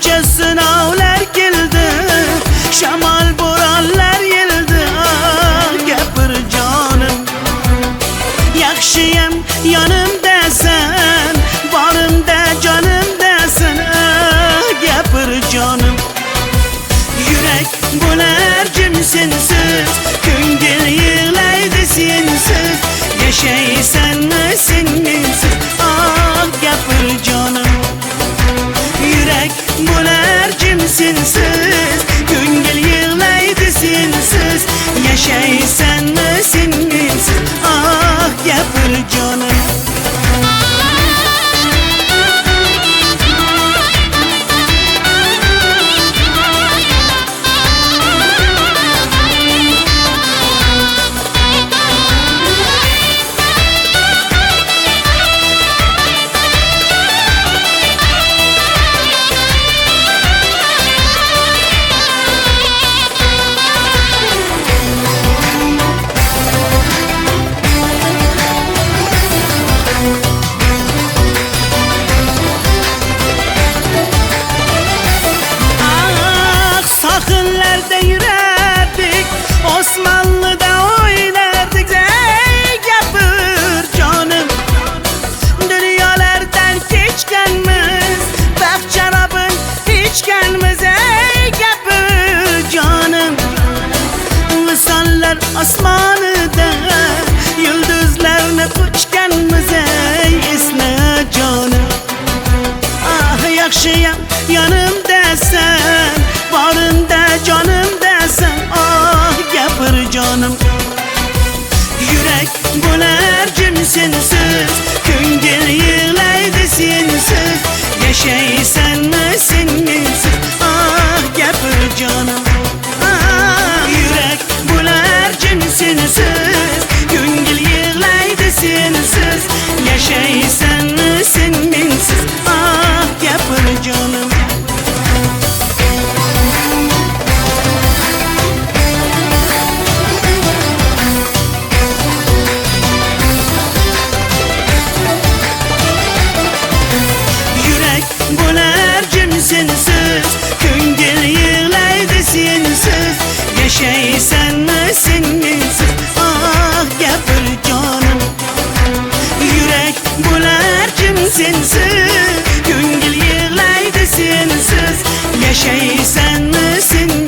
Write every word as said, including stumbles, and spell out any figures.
Qancha sinovlar keldi, shamol bo'ronlar yeldi. Ah, gapir jonim, yaxshiyam yonimdasan, borimda jonimdasan. Ah, gapir jonim, yurak bo'lar jim sensiz, ko'ngil yig'laydi sensiz. Yashaysanmi sen mensiz? Ah, gapir jonim, yurak bo'lar jim sensiz, ko'ngil yig'laydi sensiz. Yashaysanmi sen mensiz? Ah, gapir jonim. Sahillarda yurardik, Osmonlida o'ynardik. Ey gapir jonim, dunyolardan kechganmiz, baxt sharobin ichganmiz. Ey gapir jonim, visollar osmonida yulduzlarni quchganmiz. Ey esna jonim, ah yaxshiyam yonimdasan, borimda jonimdasan. Ah, gapir jonim, yurak bo'lar jim sensiz, ko'ngil yig'laydi sensiz. Yashaysanmi sen mensiz? Ah, gapir jonim, ah, yurak bo'lar jim sensiz, ko'ngil yig'laydi sensiz. Yashaysanmi sen mensiz? Ah, gapir jonim. Bo'lar jim sensiz, ko'ngil yig'laydi sensiz. Yashaysanmi sen mensiz? Ah, gapir jonim, yurak bo'lar jim sensiz, ko'ngil yig'laydi sensiz. Yashaysanmi sen